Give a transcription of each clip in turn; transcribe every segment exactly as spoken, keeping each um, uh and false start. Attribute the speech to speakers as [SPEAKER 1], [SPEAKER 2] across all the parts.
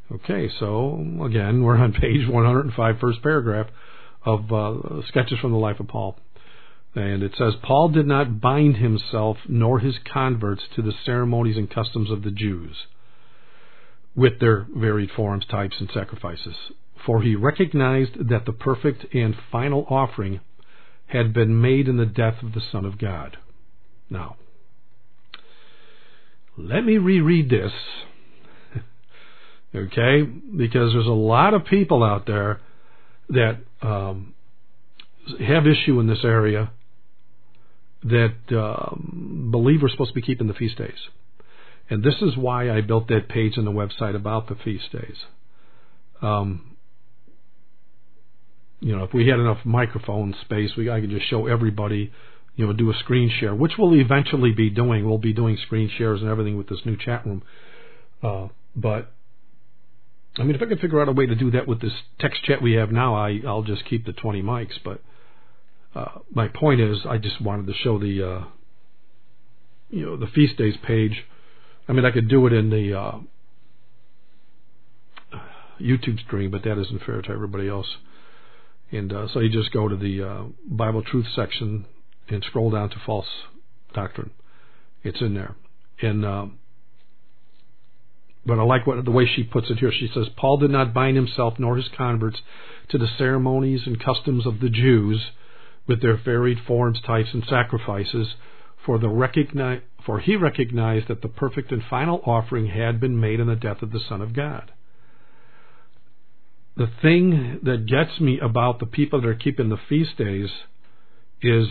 [SPEAKER 1] Okay, so again, we're on page one hundred five, first paragraph of uh, Sketches from the Life of Paul. And it says, Paul did not bind himself nor his converts to the ceremonies and customs of the Jews with their varied forms, types, and sacrifices. For he recognized that the perfect and final offering had been made in the death of the Son of God. Now, let me reread this, okay? Because there's a lot of people out there that um, have issue in this area that um, believe we're supposed to be keeping the feast days. And this is why I built that page on the website about the feast days. Um, you know, if we had enough microphone space, we I could just show everybody, you know, do a screen share, which we'll eventually be doing. We'll be doing screen shares and everything with this new chat room. Uh, but, I mean, if I could figure out a way to do that with this text chat we have now, I, I'll just keep the twenty mics. But uh, my point is, I just wanted to show the, uh, you know, the feast days page. I mean, I could do it in the uh, YouTube stream, but that isn't fair to everybody else. And uh, so you just go to the uh, Bible Truth section and scroll down to False Doctrine. It's in there. And uh, but I like what the way she puts it here. She says, Paul did not bind himself nor his converts to the ceremonies and customs of the Jews with their varied forms, types, and sacrifices, for the recognize, for he recognized that the perfect and final offering had been made in the death of the Son of God. The thing that gets me about the people that are keeping the feast days is,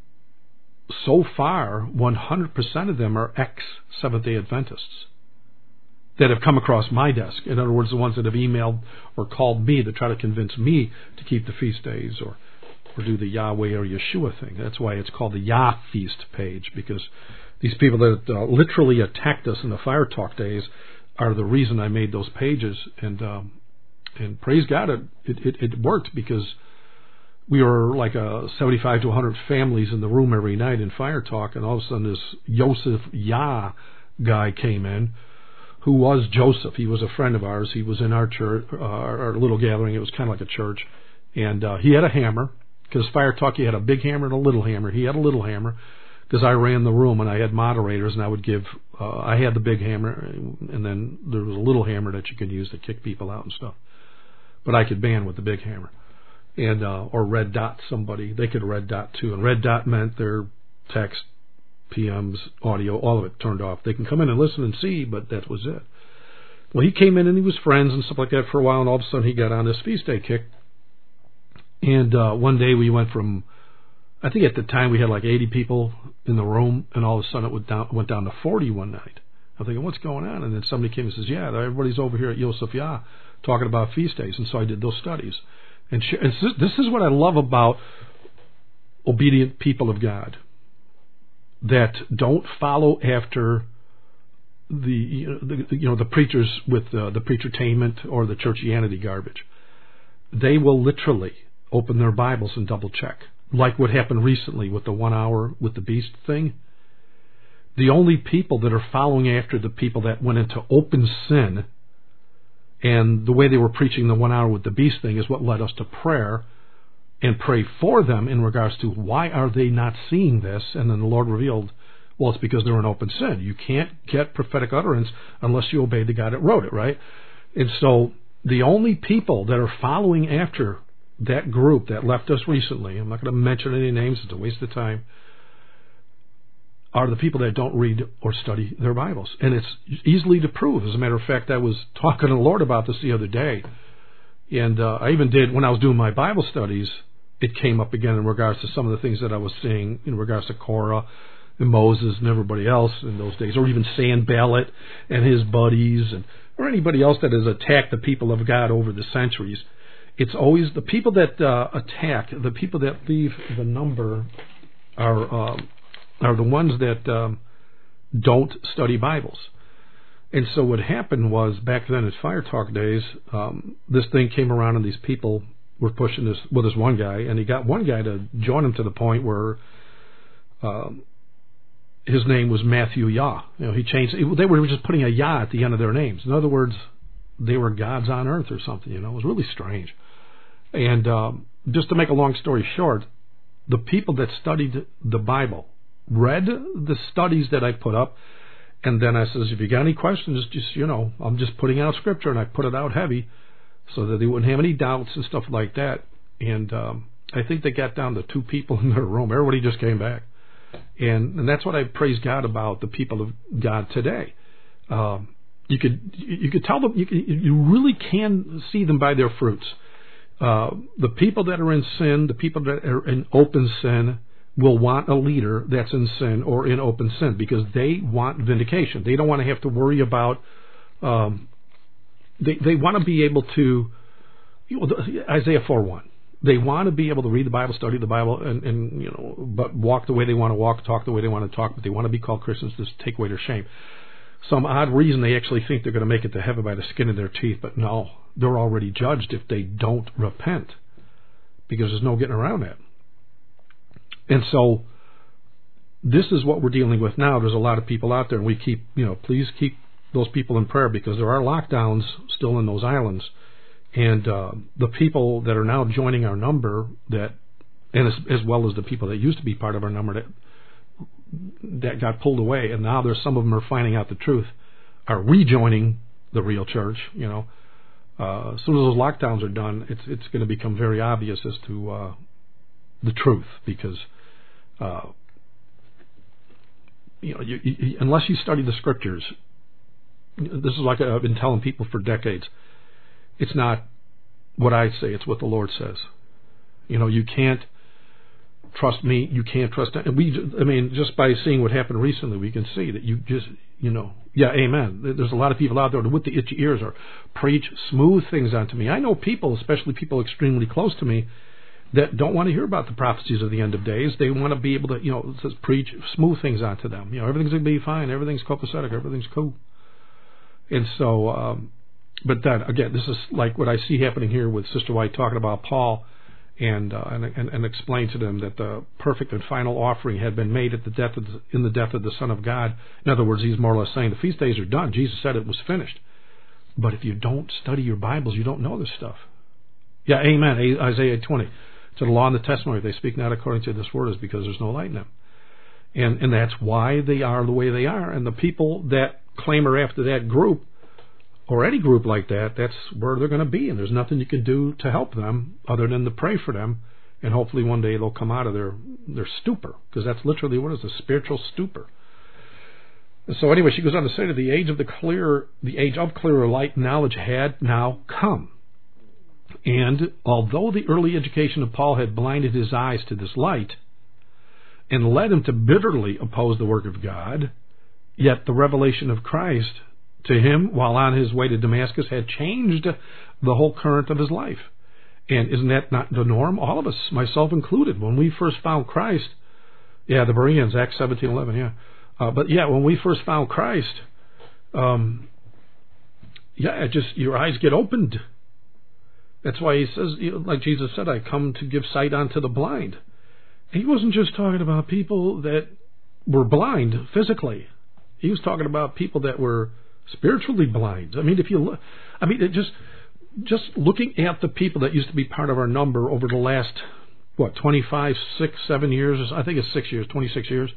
[SPEAKER 1] so far, one hundred percent of them are ex-Seventh-day Adventists that have come across my desk. In other words, the ones that have emailed or called me to try to convince me to keep the feast days or or do the Yahweh or Yeshua thing. That's why it's called the Yah Feast page, because these people that uh, literally attacked us in the Fire Talk days are the reason I made those pages. And um, and praise God, it, it, it worked, because we were like a seventy-five to one hundred families in the room every night in Fire Talk, and all of a sudden this Yosef Yah guy came in, who was Joseph. He was a friend of ours. He was in our church, uh, our little gathering. It was kind of like a church. And uh, he had a hammer, because Fire Talk, he had a big hammer and a little hammer. He had a little hammer, because I ran the room and I had moderators, and I would give, uh, I had the big hammer, and then there was a little hammer that you could use to kick people out and stuff. But I could ban with the big hammer. And uh, or red dot somebody. They could red dot too. And red dot meant their text, P Ms, audio, all of it turned off. They can come in and listen and see, but that was it. Well, he came in and he was friends and stuff like that for a while, and all of a sudden he got on this feast day kick. And uh, one day we went from, I think at the time we had like eighty people in the room, and all of a sudden it went down, went down to forty one night. I'm thinking, what's going on? And then somebody came and says, yeah, everybody's over here at Yosef Yah talking about feast days. And so I did those studies. And, sh- and this is what I love about obedient people of God, that don't follow after the you know the, you know, the preachers with uh, the preachertainment or the churchianity garbage. They will literally open their Bibles and double check, like what happened recently with the one hour with the beast thing. The only people that are following after the people that went into open sin, and the way they were preaching the one hour with the beast thing, is what led us to prayer and pray for them in regards to why are they not seeing this. And then the Lord revealed, well, it's because they're in open sin. You can't get prophetic utterance unless you obey the guy that wrote it, right? And so the only people that are following after that group that left us recently, I'm not going to mention any names, it's a waste of time, are the people that don't read or study their Bibles. And it's easily to prove. As a matter of fact, I was talking to the Lord about this the other day. And uh, I even did, when I was doing my Bible studies, it came up again in regards to some of the things that I was seeing in regards to Korah and Moses and everybody else in those days, or even Sanballat and his buddies, and or anybody else that has attacked the people of God over the centuries. It's always the people that uh, attack, the people that leave the number are... Uh, are the ones that um, don't study Bibles. And so what happened was, back then at Fire Talk days, um, this thing came around and these people were pushing this with this one guy, and he got one guy to join him to the point where um, his name was Matthew Yah. You know, he changed, they were just putting a Yah at the end of their names. In other words, they were gods on earth or something. You know, it was really strange. And um, just to make a long story short, the people that studied the Bible read the studies that I put up, and then I says, if you got any questions, just, you know, I'm just putting out scripture, and I put it out heavy so that they wouldn't have any doubts and stuff like that. And um, I think they got down to two people in their room. Everybody just came back. And, and that's what I praise God about the people of God today. Um, you could you could tell them, you, could, you really can see them by their fruits. Uh, the people that are in sin, the people that are in open sin, will want a leader that's in sin or in open sin because they want vindication. They don't want to have to worry about. Um, they they want to be able to. You know, Isaiah four one. They want to be able to read the Bible, study the Bible, and, and you know, but walk the way they want to walk, talk the way they want to talk. But they want to be called Christians to take away their shame. Some odd reason they actually think they're going to make it to heaven by the skin of their teeth, but no, they're already judged if they don't repent, because there's no getting around that. And so this is what we're dealing with now. There's a lot of people out there, and we keep, you know, please keep those people in prayer, because there are lockdowns still in those islands. And uh, the people that are now joining our number, that, and as, as well as the people that used to be part of our number that that got pulled away, and now there's some of them are finding out the truth, are rejoining the real church. You know, uh, as soon as those lockdowns are done, it's it's going to become very obvious as to uh, the truth, because uh, you know, you, you, unless you study the scriptures, this is like I've been telling people for decades. It's not what I say; it's what the Lord says. You know, you can't trust me. You can't trust. And we, I mean, just by seeing what happened recently, we can see that you just, you know, yeah, amen. There's a lot of people out there with the itchy ears or preach smooth things onto me. I know people, especially people extremely close to me, that don't want to hear about the prophecies of the end of days. They want to be able to, you know, just preach smooth things onto them. You know, everything's going to be fine. Everything's copacetic. Everything's cool. And so, um, but then again, this is like what I see happening here with Sister White talking about Paul. And, uh, and and and explain to them that the perfect and final offering had been made at the death of the, in the death of the Son of God. In other words, he's more or less saying the feast days are done. Jesus said it was finished. But if you don't study your Bibles, you don't know this stuff. Yeah, amen. Isaiah twenty. To the law and the testimony, if they speak not according to this word, is because there's no light in them. And and that's why they are the way they are. And the people that clamor after that group, or any group like that, that's where they're going to be, and there's nothing you can do to help them other than to pray for them, and hopefully one day they'll come out of their, their stupor, because that's literally what it is, a spiritual stupor. And so anyway, she goes on to say that the age of the clear, the age of clearer light and knowledge had now come. And although the early education of Paul had blinded his eyes to this light and led him to bitterly oppose the work of God, yet the revelation of Christ to him, while on his way to Damascus, had changed the whole current of his life. And isn't that not the norm? All of us, myself included, when we first found Christ, yeah, the Bereans, Acts seventeen eleven, yeah. Uh, but yeah, when we first found Christ, um, yeah, it just, your eyes get opened. That's why he says, you know, like Jesus said, I come to give sight unto the blind. He wasn't just talking about people that were blind physically. He was talking about people that were spiritually blind. I mean, if you look, I mean, it just just looking at the people that used to be part of our number over the last, what, twenty-five, six, seven years, I think it's six years, twenty-six years.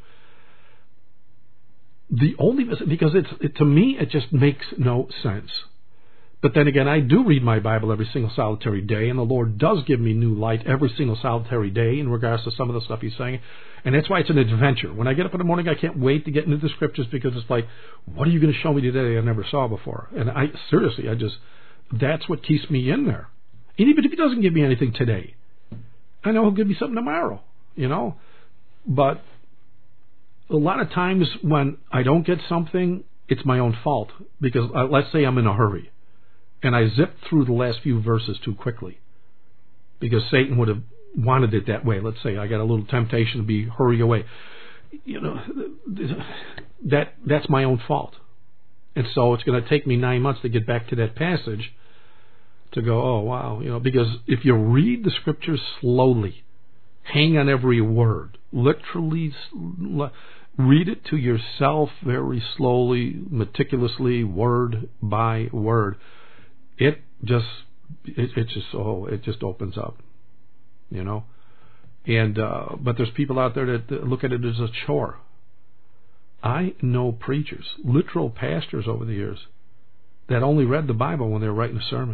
[SPEAKER 1] The only, because it's, it, to me, it just makes no sense. But then again, I do read my Bible every single solitary day, and the Lord does give me new light every single solitary day in regards to some of the stuff He's saying. And that's why it's an adventure. When I get up in the morning, I can't wait to get into the scriptures, because it's like, what are you going to show me today I never saw before? And I, seriously, I just, that's what keeps me in there. And even if He doesn't give me anything today, I know He'll give me something tomorrow, you know? But a lot of times when I don't get something, it's my own fault, because uh, let's say I'm in a hurry, and I zipped through the last few verses too quickly, because Satan would have wanted it that way. Let's say I got a little temptation to be hurry away. You know, that that's my own fault. And so it's going to take me nine months to get back to that passage to go, oh, wow. You know, because if you read the scriptures slowly, hang on every word, literally read it to yourself very slowly, meticulously, word by word, it just it, it just oh it just opens up, you know. And uh, but there's people out there that, that look at it as a chore. I know preachers, literal pastors over the years, that only read the Bible when they were writing a sermon.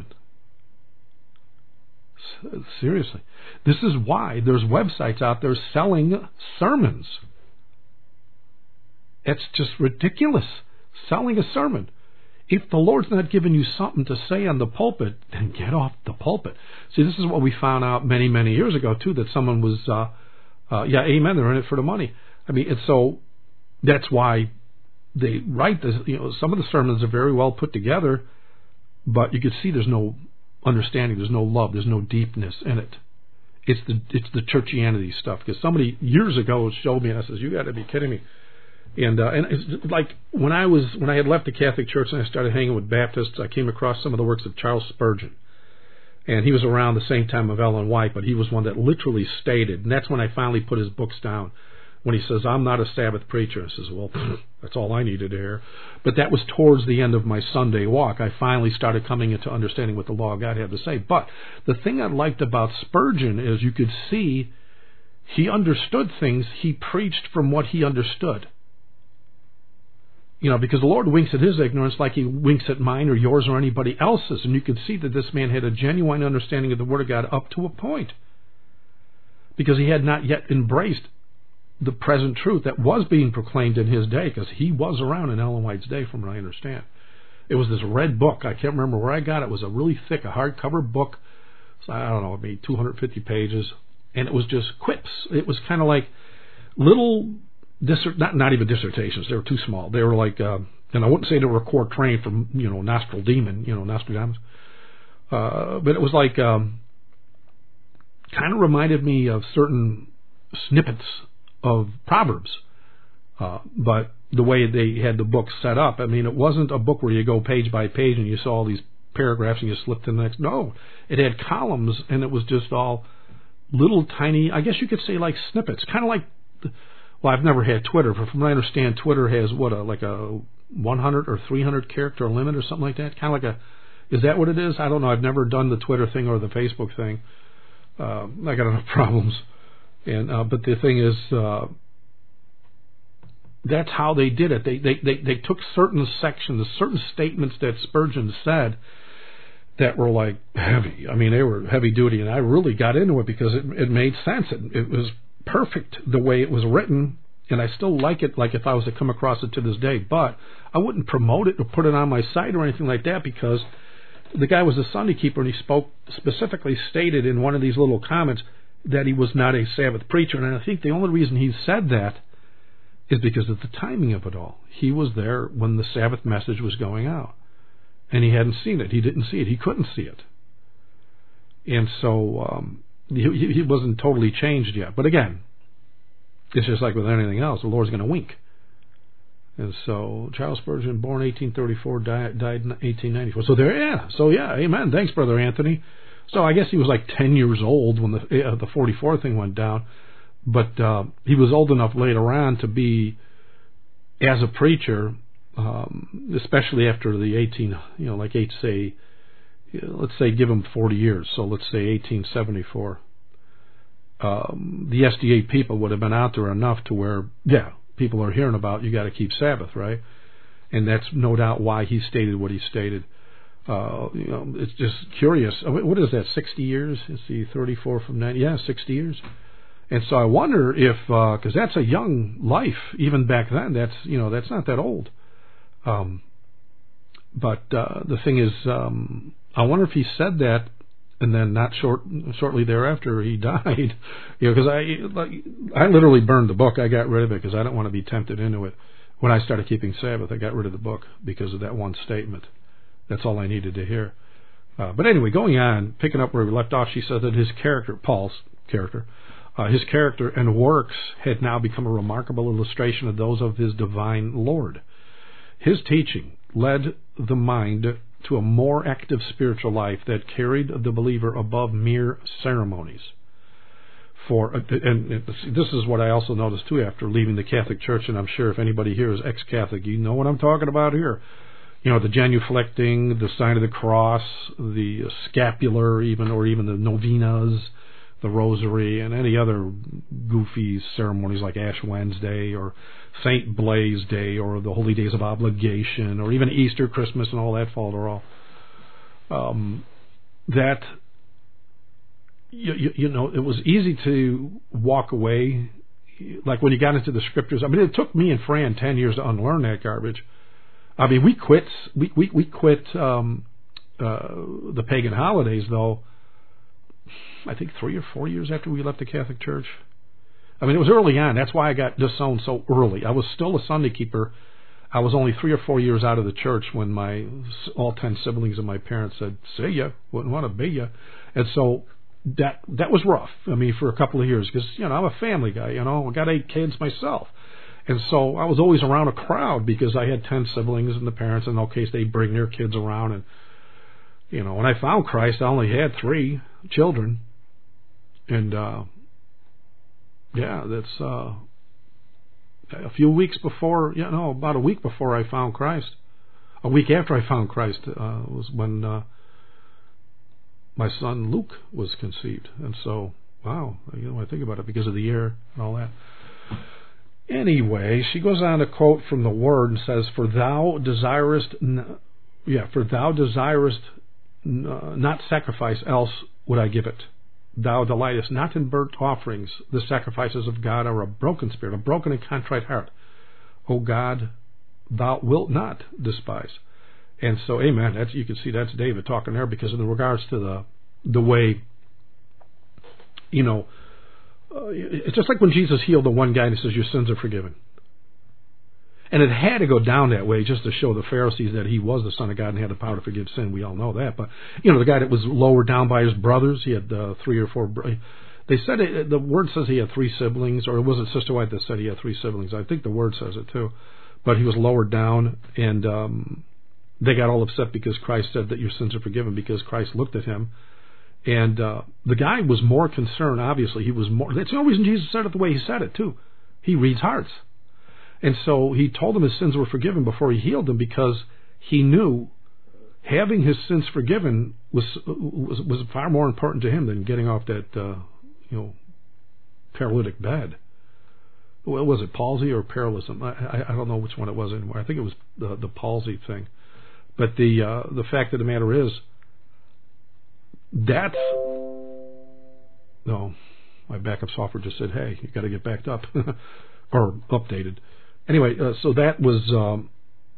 [SPEAKER 1] S- seriously. This is why there's websites out there selling sermons. It's just ridiculous. Selling a sermon. If the Lord's not giving you something to say on the pulpit, then get off the pulpit. See, this is what we found out many, many years ago, too, that someone was, uh, uh, yeah, amen, they're in it for the money. I mean, it's so, that's why they write this. You know, some of the sermons are very well put together, but you can see there's no understanding, there's no love, there's no deepness in it. It's the it's the churchianity stuff. Because somebody years ago showed me, and I says, "You got to be kidding me." And uh, and it's like when I was when I had left the Catholic Church and I started hanging with Baptists, I came across some of the works of Charles Spurgeon, and he was around the same time of Ellen White, but he was one that literally stated, and that's when I finally put his books down. When he says, "I'm not a Sabbath preacher," I says, "Well, that's all I needed to hear." But that was towards the end of my Sunday walk. I finally started coming into understanding what the law of God had to say. But the thing I liked about Spurgeon is you could see he understood things. He preached from what he understood. You know, because the Lord winks at his ignorance like he winks at mine or yours or anybody else's. And you could see that this man had a genuine understanding of the Word of God up to a point. Because he had not yet embraced the present truth that was being proclaimed in his day, because he was around in Ellen White's day, from what I understand. It was this red book. I can't remember where I got it. It was a really thick, a hardcover book. So I don't know, maybe two hundred fifty pages. And it was just quips. It was kind of like little... Dissert, not not even dissertations. They were too small. They were like, uh, and I wouldn't say they were a core train from, you know, Nostradamus, you know, Nostradamus. Uh, but it was like, um, kind of reminded me of certain snippets of Proverbs. Uh, but the way they had the book set up, I mean, it wasn't a book where you go page by page and you saw all these paragraphs and you slip to the next. No, it had columns, and it was just all little tiny, I guess you could say like snippets, kind of like... Well, I've never had Twitter, but from what I understand, Twitter has, what, a, like a one hundred or three hundred character limit or something like that? Kind of like a, is that what it is? I don't know. I've never done the Twitter thing or the Facebook thing. Uh, I got enough problems. And uh, But the thing is, uh, that's how they did it. They, they, they, they took certain sections, certain statements that Spurgeon said that were like heavy. I mean, they were heavy duty, and I really got into it because it, it made sense. It, it was perfect the way it was written, and I still like it like if I was to come across it to this day, but I wouldn't promote it or put it on my site or anything like that, because the guy was a Sunday keeper, and he spoke specifically stated in one of these little comments that he was not a Sabbath preacher. And I think the only reason he said that is because of the timing of it all. He was there when the Sabbath message was going out, and he hadn't seen it. He didn't see it. He couldn't see it. And so um He, he wasn't totally changed yet. But again, it's just like with anything else. The Lord's going to wink. And so Charles Spurgeon, born eighteen thirty-four, died, died in eighteen ninety-four. So there, yeah. So yeah, amen. Thanks, Brother Anthony. So I guess he was like ten years old when the uh, the forty-four thing went down. But uh, he was old enough later on to be, as a preacher, um, especially after the eighteen, you know, like eight, say, let's say give him forty years, so let's say eighteen seventy-four. Um, the S D A people would have been out there enough to where, yeah, people are hearing about you got to keep Sabbath, right? And that's no doubt why he stated what he stated. Uh, you know, it's just curious. What is that, sixty years? Is he thirty-four from ninety? Yeah, sixty years. And so I wonder if, because uh, that's a young life, even back then, that's, you know, that's not that old. Um, but uh, the thing is, um, I wonder if he said that, and then not short, shortly thereafter he died. You know, because I, like, I literally burned the book. I got rid of it because I didn't want to be tempted into it. When I started keeping Sabbath, I got rid of the book because of that one statement. That's all I needed to hear. Uh, but anyway, going on, picking up where we left off, she said that his character, Paul's character, uh, his character and works had now become a remarkable illustration of those of his divine Lord. His teaching led the mind to a more active spiritual life that carried the believer above mere ceremonies. For and this is what I also noticed too after leaving the Catholic Church, and I'm sure if anybody here is ex-Catholic, you know what I'm talking about here. you know, the genuflecting, the sign of the cross, the scapular, even or even the novenas, the rosary, and any other goofy ceremonies like Ash Wednesday or Saint Blaise Day or the Holy Days of Obligation or even Easter, Christmas, and all that folderol. Um, that you, you, you know, it was easy to walk away. Like when you got into the scriptures, I mean, it took me and Fran ten years to unlearn that garbage. I mean, we quit. We we, we quit um, uh, the pagan holidays, though. I think three or four years after we left the Catholic Church. I mean, it was early on. That's why I got disowned so early. I was still a Sunday keeper. I was only three or four years out of the church when my all ten siblings and my parents said, "See ya, wouldn't want to be ya," and so that that was rough. I mean, for a couple of years, because you know I'm a family guy. You know, I got eight kids myself. And so I was always around a crowd because I had ten siblings and the parents, in no case, they bring their kids around. And, you know, when I found Christ, I only had three children. And, uh, yeah, that's uh, a few weeks before, you know, about a week before I found Christ. A week after I found Christ uh, was when uh, my son Luke was conceived. And so, wow, you know, I think about it because of the year and all that. Anyway, she goes on to quote from the Word and says, "For thou desirest, n- yeah, for thou desirest n- uh, not sacrifice, else would I give it. Thou delightest not in burnt offerings. The sacrifices of God are a broken spirit, a broken and contrite heart. O God, thou wilt not despise." And so, amen. That's, you can see that's David talking there, because in regards to the the way, you know. Uh, it's just like when Jesus healed the one guy and he says, "Your sins are forgiven." And it had to go down that way just to show the Pharisees that he was the Son of God and had the power to forgive sin. We all know that. But, you know, the guy that was lowered down by his brothers, he had uh, three or four. Bro- they said, it, the Word says he had three siblings, or it wasn't Sister White that said he had three siblings. I think the Word says it too. But he was lowered down, and um, they got all upset because Christ said that your sins are forgiven, because Christ looked at him. And uh, the guy was more concerned, obviously. He was more. That's the only reason Jesus said it the way he said it, too. He reads hearts. And so he told them his sins were forgiven before he healed them, because he knew having his sins forgiven was was, was far more important to him than getting off that, uh, you know, paralytic bed. Well, was it palsy or paralysm? I, I, I don't know which one it was anymore. I think it was the, the palsy thing. But the uh, the fact of the matter is, that's, no, my backup software just said, "Hey, you got to get backed up," or updated. Anyway, uh, so that was, um,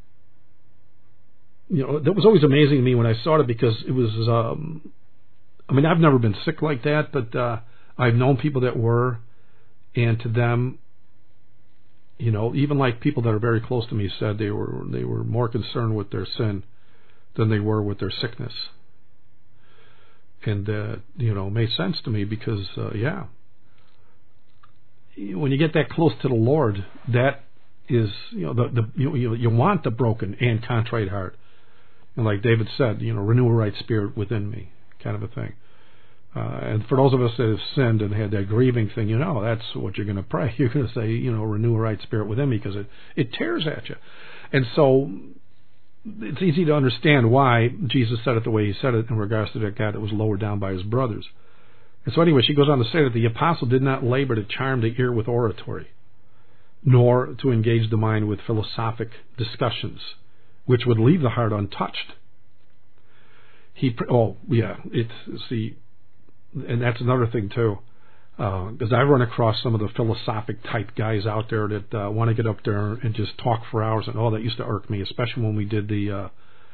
[SPEAKER 1] you know, that was always amazing to me when I saw it, because it was, um, I mean, I've never been sick like that, but uh, I've known people that were, and to them, you know, even like people that are very close to me said they were they were more concerned with their sin than they were with their sickness. And, uh, you know, it made sense to me, because, uh, yeah, when you get that close to the Lord, that is, you know, the, the you, you, you want the broken and contrite heart. And like David said, you know, renew a right spirit within me, kind of a thing. Uh, and for those of us that have sinned and had that grieving thing, you know, that's what you're going to pray. You're going to say, you know, renew a right spirit within me, because it, it tears at you. And so it's easy to understand why Jesus said it the way he said it in regards to that guy that was lowered down by his brothers. And so anyway, she goes on to say that the apostle did not labor to charm the ear with oratory, nor to engage the mind with philosophic discussions, which would leave the heart untouched. He, oh yeah, it's, see, and that's another thing too, because uh, I run across some of the philosophic type guys out there that uh, want to get up there and just talk for hours, and oh, that used to irk me, especially when we did the, uh,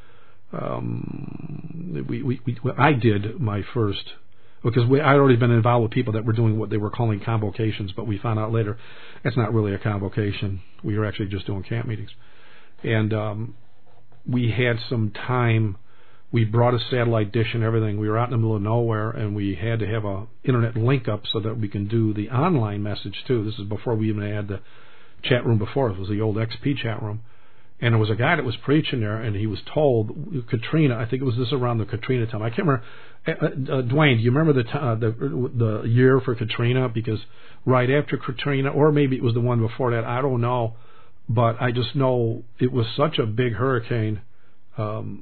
[SPEAKER 1] um, we, we, we, I did my first, because we, I'd already been involved with people that were doing what they were calling convocations, but we found out later it's not really a convocation. We were actually just doing camp meetings. And um, we had some time. We brought a satellite dish and everything. We were out in the middle of nowhere, and we had to have a internet link up so that we can do the online message too. This is before we even had the chat room before. It was the old X P chat room. And there was a guy that was preaching there, and he was told, Katrina, I think it was this around the Katrina time. I can't remember. Uh, uh, Dwayne, do you remember the, t- uh, the the year for Katrina? Because right after Katrina, or maybe it was the one before that, I don't know. But I just know it was such a big hurricane Um,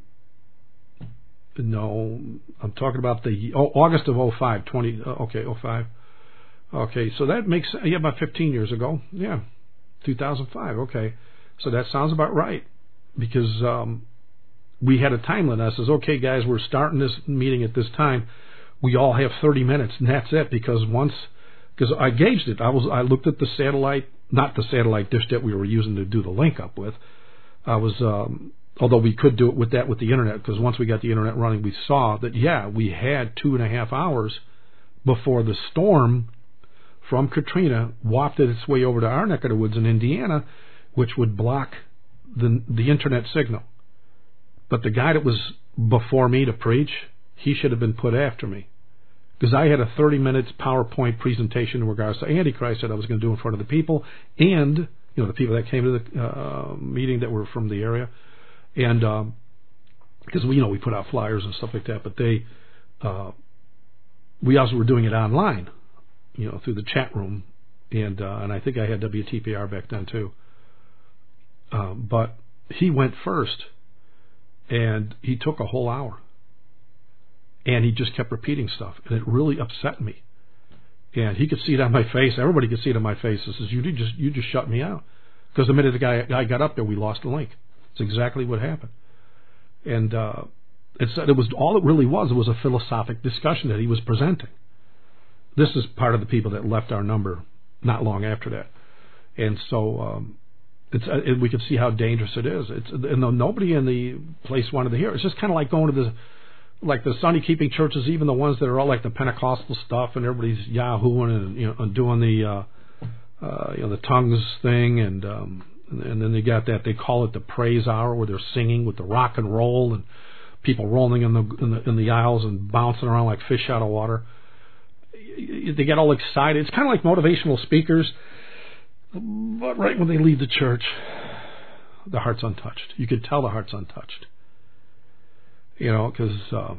[SPEAKER 1] no, I'm talking about the oh, August of oh five, twenty, uh, okay, oh five. Okay, so that makes, yeah, about fifteen years ago. Yeah, two thousand five, okay. So that sounds about right. Because um, we had a time limit. I says, okay, guys, we're starting this meeting at this time. We all have thirty minutes, and that's it. Because once, because I gauged it. I was, I looked at the satellite, not the satellite dish that we were using to do the link up with. I was, um, although we could do it with that with the internet, because once we got the internet running, we saw that, yeah, we had two and a half hours before the storm from Katrina wafted its way over to our neck of the woods in Indiana, which would block the the internet signal. But the guy that was before me to preach, he should have been put after me. Because I had a thirty minutes PowerPoint presentation in regards to Antichrist that I was going to do in front of the people, and, you know, the people that came to the uh, meeting that were from the area. And um, because we, you know, we put out flyers and stuff like that, but they, uh, we also were doing it online, you know, through the chat room, and uh, and I think I had W T P R back then too. Um, but he went first, and he took a whole hour, and he just kept repeating stuff, and it really upset me. And he could see it on my face. Everybody could see it on my face. He says, "You did just you just shut me out," because the minute the guy guy got up there, we lost the link. It's exactly what happened, and uh, it's it was all it really was. It was a philosophic discussion that he was presenting. This is part of the people that left our number not long after that, and so um, it's uh, it, we could see how dangerous it is. It's and though nobody in the place wanted to hear it, it's just kind of like going to the like the Sunday keeping churches, even the ones that are all like the Pentecostal stuff, and everybody's yahooing and you know and doing the uh, uh, you know the tongues thing, and um, and then they got that they call it the praise hour where they're singing with the rock and roll and people rolling in the in the, in the aisles and bouncing around like fish out of water. They get all excited. It's kind of like motivational speakers, but right when they leave the church, the heart's untouched. You can tell the heart's untouched. You know, because um,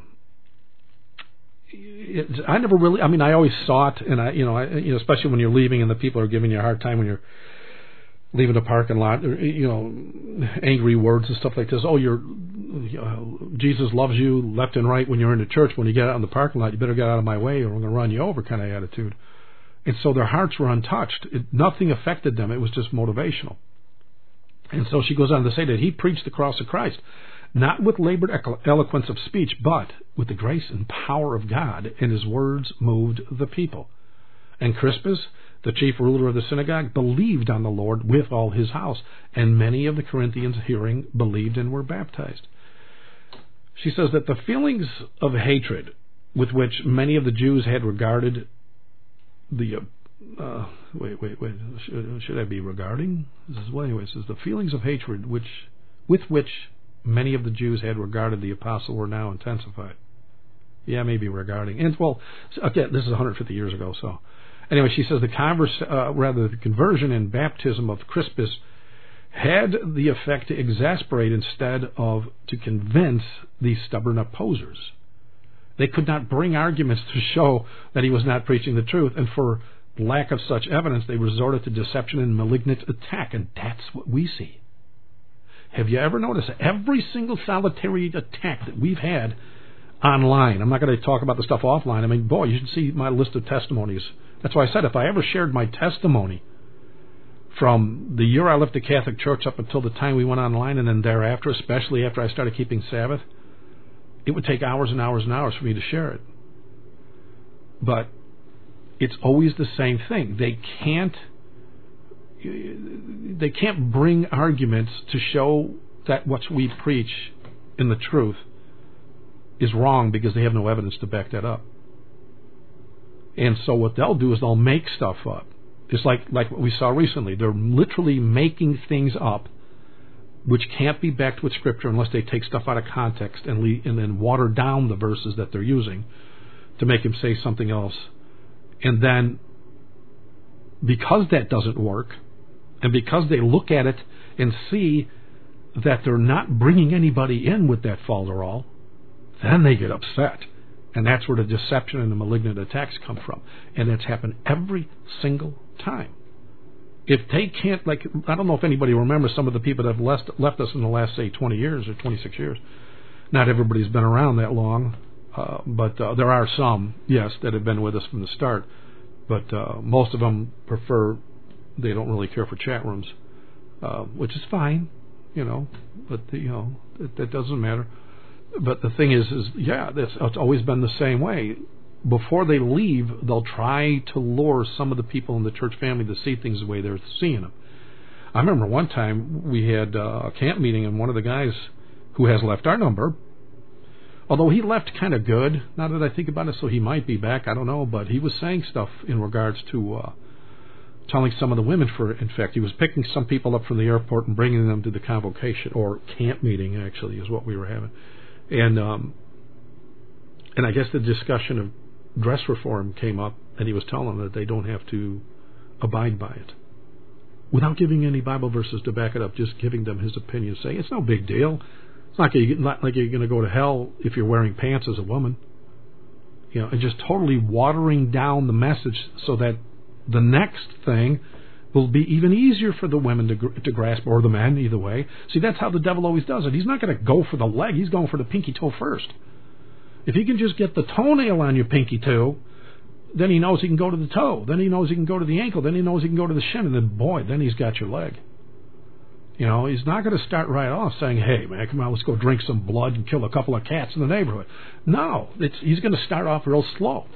[SPEAKER 1] I never really. I mean, I always saw it, and I, you know, I, you know, especially when you're leaving and the people are giving you a hard time when you're leaving the parking lot. You know, angry words and stuff like this. Oh, you're. You know, Jesus loves you left and right when you're in the church. When you get out in the parking lot, you better get out of my way or we're going to run you over kind of attitude. And so their hearts were untouched. It, nothing affected them. It was just motivational. And so she goes on to say that he preached the cross of Christ, not with labored eloquence of speech, but with the grace and power of God, and his words moved the people. And Crispus, the chief ruler of the synagogue, believed on the Lord with all his house, and many of the Corinthians hearing believed and were baptized. She says that the feelings of hatred with which many of the Jews had regarded the uh, uh, wait wait wait should, should I be regarding this is well anyway it says the feelings of hatred which with which many of the Jews had regarded the apostle were now intensified. Yeah, maybe regarding and well again this is one hundred fifty years ago. So anyway, she says the converse uh, rather the conversion and baptism of Crispus had the effect to exasperate instead of to convince these stubborn opposers. They could not bring arguments to show that he was not preaching the truth, and for lack of such evidence, they resorted to deception and malignant attack, and that's what we see. Have you ever noticed every single solitary attack that we've had online? I'm not going to talk about the stuff offline. I mean, boy, you should see my list of testimonies. That's why I said if I ever shared my testimony from the year I left the Catholic Church up until the time we went online, and then thereafter, especially after I started keeping Sabbath, it would take hours and hours and hours for me to share it. But it's always the same thing. They can't they can't bring arguments to show that what we preach in the truth is wrong because they have no evidence to back that up. And so what they'll do is they'll make stuff up. It's like, like what we saw recently. They're literally making things up which can't be backed with Scripture unless they take stuff out of context and, le- and then water down the verses that they're using to make him say something else. And then because that doesn't work, and because they look at it and see that they're not bringing anybody in with that falderall, then they get upset. And that's where the deception and the malignant attacks come from. And it's happened every single time. if they can't, like, I don't know if anybody remembers some of the people that have left, left us in the last, say, twenty years or twenty-six years. Not everybody's been around that long, uh, but uh, there are some, yes, that have been with us from the start. But uh, most of them prefer, they don't really care for chat rooms, uh, which is fine, you know, but, you know, that, that doesn't matter. But the thing is, is yeah, that's, it's always been the same way. Before they leave, they'll try to lure some of the people in the church family to see things the way they're seeing them. I remember one time we had uh, a camp meeting, and one of the guys who has left our number, although he left kind of good, now that I think about it, so he might be back, I don't know, but he was saying stuff in regards to uh, telling some of the women, for in fact, he was picking some people up from the airport and bringing them to the convocation, or camp meeting, actually, is what we were having. And, um, and I guess the discussion of dress reform came up, and he was telling them that they don't have to abide by it. Without giving any Bible verses to back it up, just giving them his opinion, saying it's no big deal. It's not, gonna, not like you're going to go to hell if you're wearing pants as a woman. You know, and just totally watering down the message so that the next thing will be even easier for the women to, to grasp, or the men, either way. See, that's how the devil always does it. He's not going to go for the leg. He's going for the pinky toe first. If he can just get the toenail on your pinky toe, then he knows he can go to the toe. Then he knows he can go to the ankle. Then he knows he can go to the shin. And then, boy, then he's got your leg. You know, he's not going to start right off saying, hey, man, come on, let's go drink some blood and kill a couple of cats in the neighborhood. No, it's, he's going to start off real slow.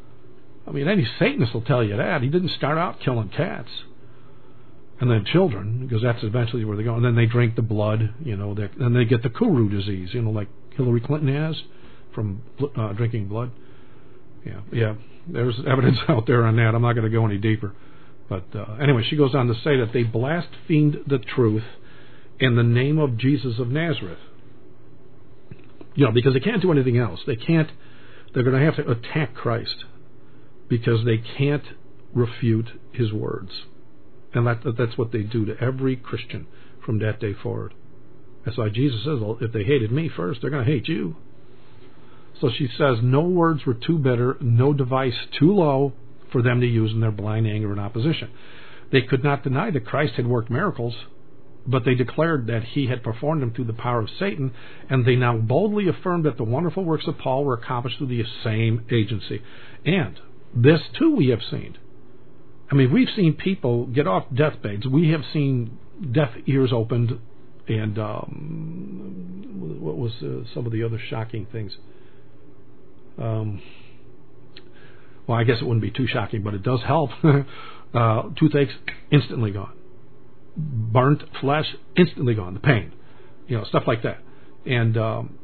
[SPEAKER 1] I mean, any Satanist will tell you that. He didn't start out killing cats. And then children, because that's eventually where they go. And then they drink the blood, you know, then they get the Kuru disease, you know, like Hillary Clinton has from uh, drinking blood. Yeah, yeah. There's evidence out there on that. I'm not going to go any deeper. But uh, anyway, she goes on to say that they blasphemed the truth in the name of Jesus of Nazareth. You know, because they can't do anything else. They can't, they're going to have to attack Christ because they can't refute his words. And that, that's what they do to every Christian from that day forward. That's why Jesus says, well, if they hated me first, they're going to hate you. So she says, no words were too bitter, no device too low for them to use in their blind anger and opposition. They could not deny that Christ had worked miracles, but they declared that he had performed them through the power of Satan, and they now boldly affirmed that the wonderful works of Paul were accomplished through the same agency. And this, too, we have seen. I mean, we've seen people get off deathbeds. We have seen deaf ears opened, and um, what was uh, some of the other shocking things? Um, well, I guess it wouldn't be too shocking, but it does help. uh, toothaches, instantly gone. Burnt flesh, instantly gone. The pain, you know, stuff like that. And um,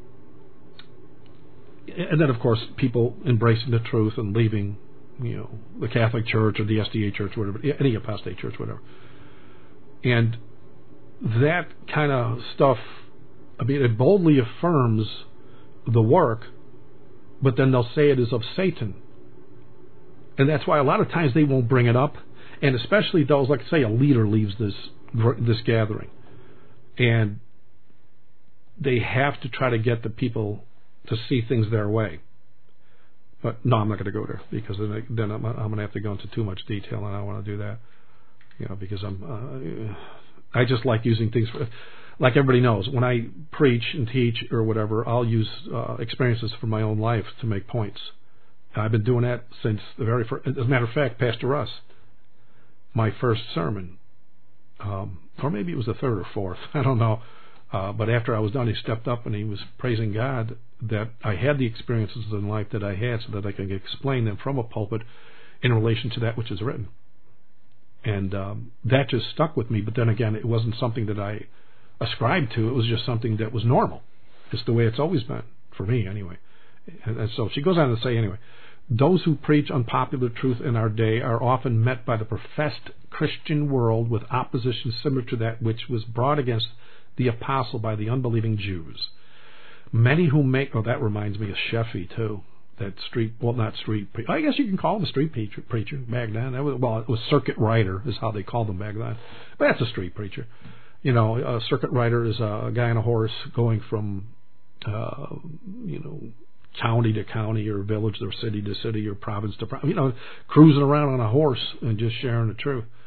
[SPEAKER 1] and then, of course, people embracing the truth and leaving, you know, the Catholic Church or the S D A Church, whatever, any apostate church, whatever. And that kind of stuff, I mean, it boldly affirms the work, but then they'll say it is of Satan. And that's why a lot of times they won't bring it up, and especially those, like, say, a leader leaves this this gathering, and they have to try to get the people to see things their way. But no, I'm not going to go there, because then, I, then I'm, I'm going to have to go into too much detail, and I don't want to do that. You know, because I'm, uh, I just like using things for, like everybody knows, when I preach and teach or whatever, I'll use uh, experiences from my own life to make points. I've been doing that since the very first. As a matter of fact, Pastor Russ, my first sermon, um, or maybe it was the third or fourth, I don't know. Uh, but after I was done, he stepped up and he was praising God that I had the experiences in life that I had, so that I can explain them from a pulpit in relation to that which is written. And um, that just stuck with me. But then again, it wasn't something that I ascribed to. It was just something that was normal. It's the way it's always been, for me anyway. And, and so she goes on to say, anyway, those who preach unpopular truth in our day are often met by the professed Christian world with opposition similar to that which was brought against the apostle by the unbelieving Jews. Many who make, oh, that reminds me of Sheffy too. That street, well, not street, I guess you can call him a street preacher, preacher back then. That was, well, it was circuit rider is how they called them back then. But that's a street preacher. You know, a circuit rider is a guy on a horse going from, uh, you know, county to county or village or city to city or province to province, you know, cruising around on a horse and just sharing the truth.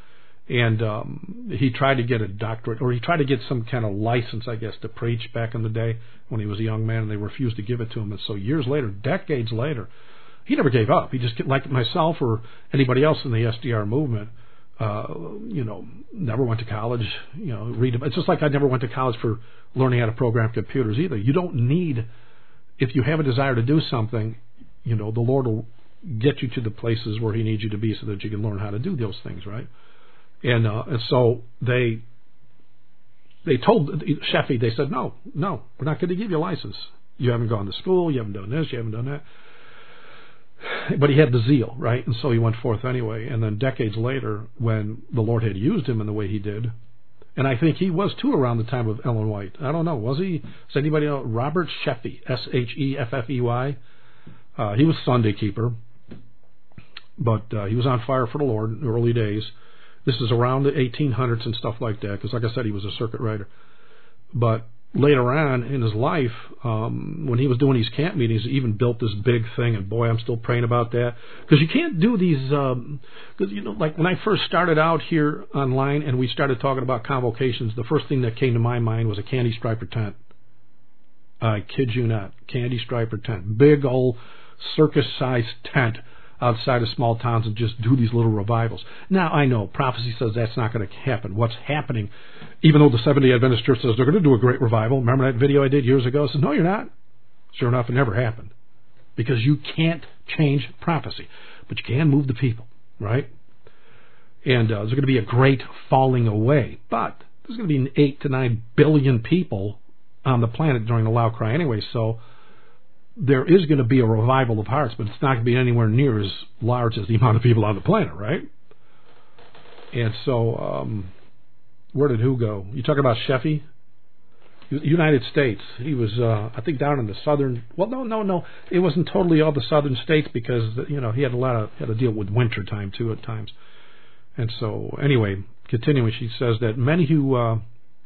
[SPEAKER 1] And um, he tried to get a doctorate, or he tried to get some kind of license, I guess, to preach back in the day when he was a young man, and they refused to give it to him. And so years later, decades later, he never gave up. He just, like myself or anybody else in the S D R movement, uh, you know, never went to college. You know, read. It's just like I never went to college for learning how to program computers either. You don't need, if you have a desire to do something, you know, the Lord will get you to the places where He needs you to be so that you can learn how to do those things, right? And, uh, and so they they told Sheffy, they said, no, no, we're not going to give you a license. You haven't gone to school, you haven't done this, you haven't done that. But he had the zeal, right? And so he went forth anyway. And then decades later, when the Lord had used him in the way He did, and I think he was too around the time of Ellen White. I don't know, was he? Does anybody know? Robert Sheffy, S H E F F E Y. Uh, he was Sunday keeper, but uh, he was on fire for the Lord in the early days. This is around the eighteen hundreds and stuff like that, because like I said, he was a circuit rider. But later on in his life, um, when he was doing these camp meetings, he even built this big thing, and boy, I'm still praying about that. Because you can't do these, um, cause, you know, like when I first started out here online and we started talking about convocations, the first thing that came to my mind was a candy striper tent. I kid you not, candy striper tent. Big old circus-sized tent outside of small towns and just do these little revivals. Now, I know prophecy says that's not going to happen. What's happening, even though the Seventh-day Adventist Church says they're going to do a great revival, remember that video I did years ago? I said, no, you're not. Sure enough, it never happened. Because you can't change prophecy, but you can move the people, right? And uh, there's going to be a great falling away, but there's going to be eight to nine billion people on the planet during the loud cry anyway, so there is going to be a revival of hearts, but it's not going to be anywhere near as large as the amount of people on the planet, right? And so, um, where did who go? You talking about Sheffy? United States. He was, uh, I think, down in the southern. Well, no, no, no. It wasn't totally all the southern states because you know he had a lot of had to deal with winter time too at times. And so, anyway, continuing, she says that many who. Uh,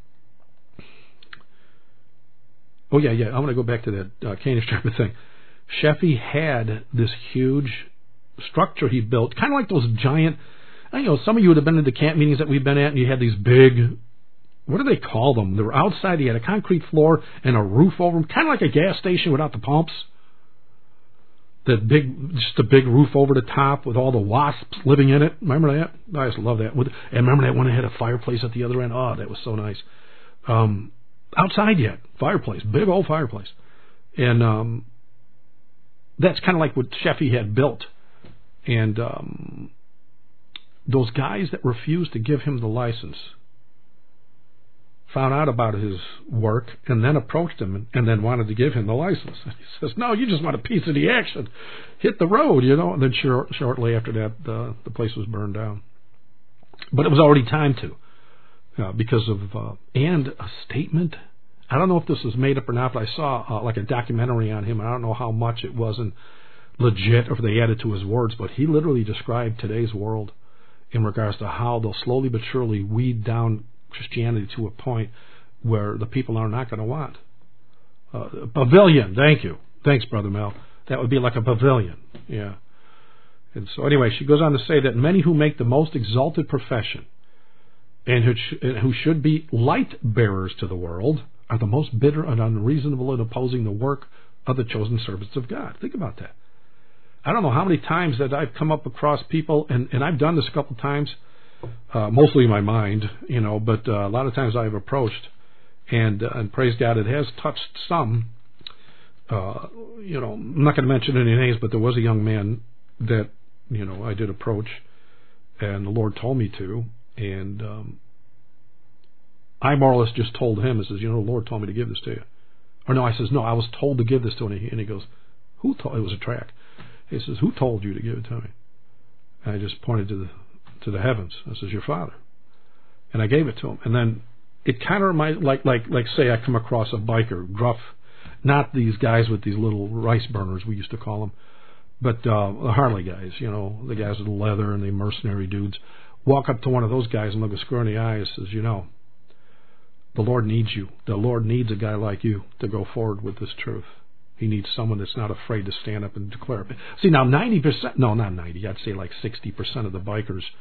[SPEAKER 1] Oh, yeah, yeah. I'm going to go back to that uh, candy striper thing. Sheffy had this huge structure he built, kind of like those giant, I know some of you would have been in the camp meetings that we've been at, and you had these big, what do they call them? They were outside. He had a concrete floor and a roof over them, kind of like a gas station without the pumps. That big, just a big roof over the top with all the wasps living in it. Remember that? I just love that. With, and remember that one that had a fireplace at the other end? Oh, that was so nice. Um... Outside yet, fireplace, big old fireplace. And um, that's kind of like what Sheffy had built. And um, those guys that refused to give him the license found out about his work and then approached him and, and then wanted to give him the license. And he says, no, you just want a piece of the action. Hit the road, you know. And then short, shortly after that, uh, the place was burned down. But it was already time to. Uh, because of, uh, and a statement, I don't know if this was made up or not, but I saw uh, like a documentary on him. I don't know how much it wasn't legit or if they added to his words, but he literally described today's world in regards to how they'll slowly but surely weed down Christianity to a point where the people are not going to want. Uh, a pavilion, thank you. Thanks, Brother Mel. That would be like a pavilion, yeah. And so anyway, she goes on to say that many who make the most exalted profession and who, sh- who should be light bearers to the world are the most bitter and unreasonable in opposing the work of the chosen servants of God. Think about that. I don't know how many times that I've come up across people, and, and I've done this a couple of times, uh, mostly in my mind, you know, but uh, a lot of times I've approached, and, uh, and praise God, it has touched some. Uh, you know, I'm not going to mention any names, but there was a young man that, you know, I did approach, and the Lord told me to. And um, I more or less just told him, I says, you know, the Lord told me to give this to you. Or no, I says, no, I was told to give this to him. And he goes, who told? It was a track. He says, who told you to give it to me? And I just pointed to the to the heavens. I says, your Father. And I gave it to him. And then it kind of reminded, like, like, like say I come across a biker, gruff, not these guys with these little rice burners, we used to call them, but uh, the Harley guys, you know, the guys with the leather and the mercenary dudes. Walk up to one of those guys and look a square in the eye and says, you know, the Lord needs you. The Lord needs a guy like you to go forward with this truth. He needs someone that's not afraid to stand up and declare it. See, now ninety percent, no, not ninety, I'd say like sixty percent of the bikers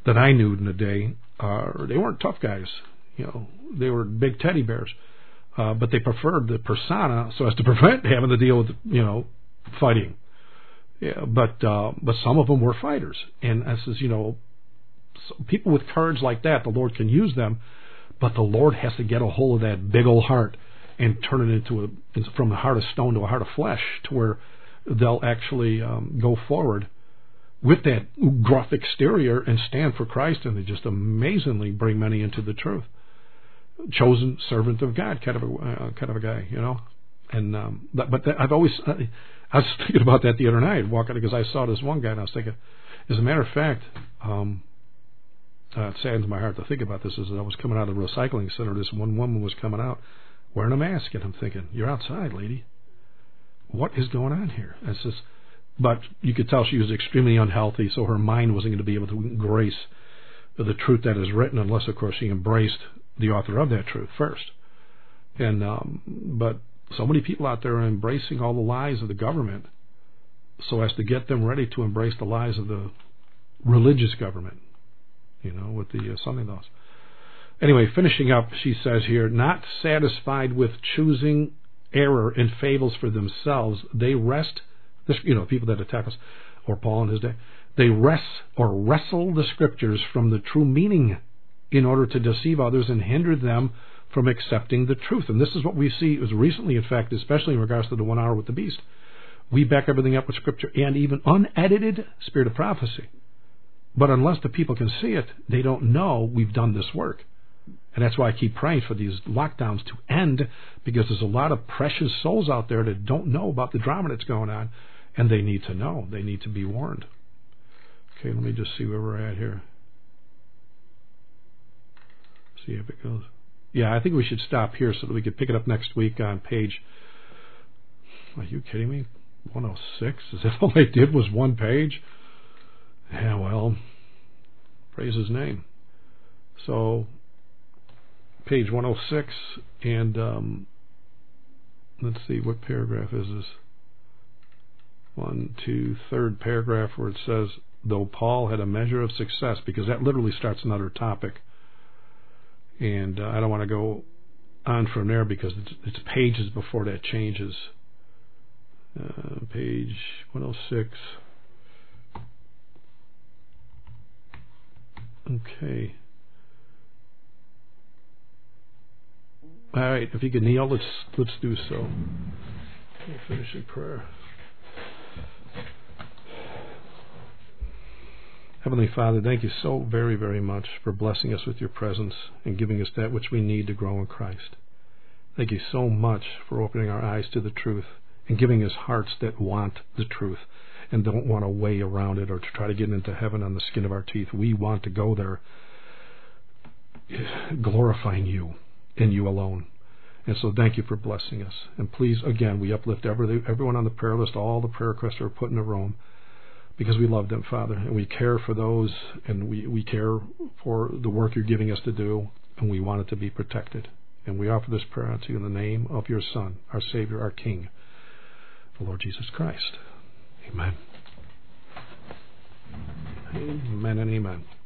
[SPEAKER 1] that I knew in the day, uh, they weren't tough guys. You know, they were big teddy bears, uh, but they preferred the persona so as to prevent having to deal with, you know, fighting. Yeah, but uh, but some of them were fighters, and this is, you know, people with courage like that, the Lord can use them, but the Lord has to get a hold of that big old heart and turn it into a from a heart of stone to a heart of flesh, to where they'll actually um, go forward with that gruff exterior and stand for Christ, and they just amazingly bring many into the truth. Chosen servant of God, kind of a uh, kind of a guy, you know. And um, but, but I've always uh, I was thinking about that the other night, walking, because I saw this one guy, and I was thinking, as a matter of fact, um, uh, it saddens my heart to think about this. As I was coming out of the recycling center, this one woman was coming out wearing a mask, and I'm thinking, you're outside, lady. What is going on here? It's just, but you could tell she was extremely unhealthy, so her mind wasn't going to be able to embrace the truth that is written, unless, of course, she embraced the author of that truth first. And um, but so many people out there are embracing all the lies of the government, so as to get them ready to embrace the lies of the religious government, you know, with the uh, Sunday laws. Anyway, finishing up, she says here, not satisfied with choosing error and fables for themselves, they wrest, this, you know, people that attack us, or Paul in his day, they wrest or wrestle the scriptures from the true meaning in order to deceive others and hinder them from accepting the truth. And this is what we see as recently, in fact, especially in regards to the one hour with the beast. We back everything up with scripture and even unedited spirit of prophecy. But unless the people can see it, they don't know we've done this work. And that's why I keep praying for these lockdowns to end, because there's a lot of precious souls out there that don't know about the drama that's going on, and they need to know. They need to be warned. Okay, let me just see where we're at here. See if it goes. Yeah, I think we should stop here so that we could pick it up next week on page, are you kidding me? one oh six? Is that all I did was one page? Yeah, well, praise his name. So, page one oh six, and um, let's see, what paragraph is this? One, two, third paragraph, where it says, though Paul had a measure of success, because that literally starts another topic. And uh, I don't want to go on from there, because it's, it's pages before that changes. Uh, page one oh six. Okay. All right, if you can kneel, let's let's do so. We'll finish in prayer. Heavenly Father, thank you so very, very much for blessing us with your presence and giving us that which we need to grow in Christ. Thank you so much for opening our eyes to the truth and giving us hearts that want the truth and don't want to weigh around it or to try to get into heaven on the skin of our teeth. We want to go there glorifying you and you alone. And so thank you for blessing us. And please, again, we uplift every, everyone on the prayer list, all the prayer requests that are put into Rome, because we love them, Father, and we care for those, and we, we care for the work you're giving us to do, and we want it to be protected. And we offer this prayer unto you in the name of your Son, our Savior, our King, the Lord Jesus Christ. Amen. Amen and amen.